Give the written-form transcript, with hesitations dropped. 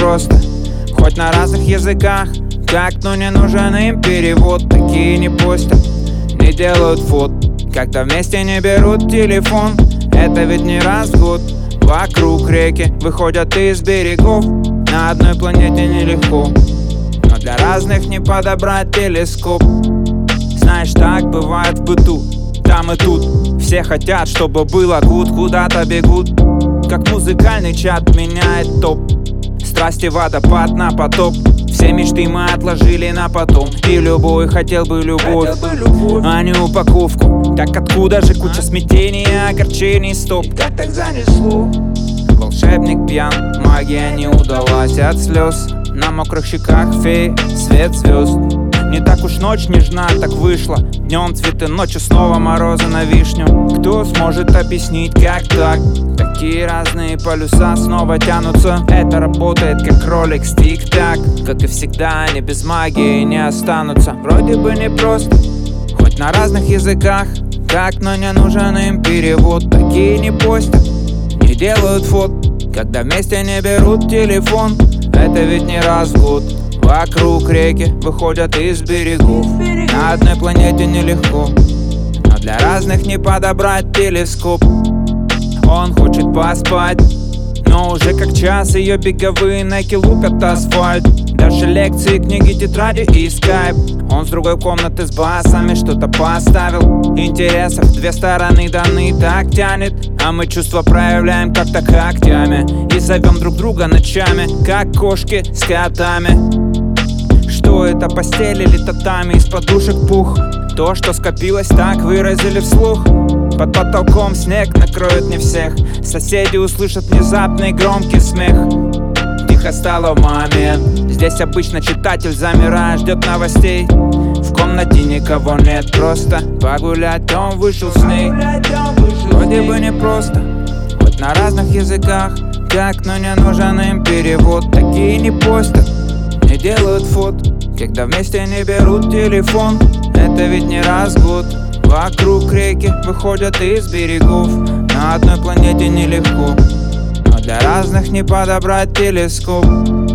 непросто. Хоть на разных языках, как, но не нужен им перевод. Такие не постят, не делают фот, когда вместе не берут телефон. Это ведь не раз в год. Вокруг реки выходят из берегов. На одной планете нелегко, но для разных не подобрать телескоп. Знаешь, так бывает в быту, там и тут. Все хотят, чтобы было гуд, куда-то бегут, как музыкальный чат меняет топ. Страсти водопад на потоп. Все мечты мы отложили на потом. И любой хотел бы любовь, а не упаковку. Так откуда же куча смятений и огорчений, стоп? И как так занесло? Волшебник пьян, магия не удалась от слез. На мокрых щеках феи, свет звезд. Не так уж ночь нежна, так вышло. Днем цветы, ночью снова морозы на вишню. Кто сможет объяснить, как так? Такие разные полюса снова тянутся. Это работает как ролик тик-так. Как и всегда, они без магии не останутся. Вроде бы непросто, хоть на разных языках, как, но не нужен им перевод. Такие не постят, не делают фот, когда вместе не берут телефон. Это ведь не раз в год. Вокруг реки выходят из берегов. На одной планете нелегко, но для разных не подобрать телескоп. Он хочет поспать, но уже как час ее беговые неки лупят асфальт. Даже лекции, книги, тетради и скайп. Он с другой комнаты с басами что-то поставил. Интересов две стороны даны, так тянет. А мы чувства проявляем как-то когтями и зовем друг друга ночами, как кошки с котами. Что это, постель или татами? Из подушек пух. То, что скопилось, так выразили вслух. Под потолком снег накроет не всех. Соседи услышат внезапный громкий смех. Тихо стало в момент. Здесь обычно читатель, замирая, ждет новостей. В комнате никого нет, просто погулять он вышел с ней. Вроде бы непросто, хоть на разных языках, как, но не нужен им перевод. Такие не постят, не делают фот, когда вместе не берут телефон. Это ведь не раз в год. Вокруг реки выходят из берегов. На одной планете нелегко, но для разных не подобрать телескоп.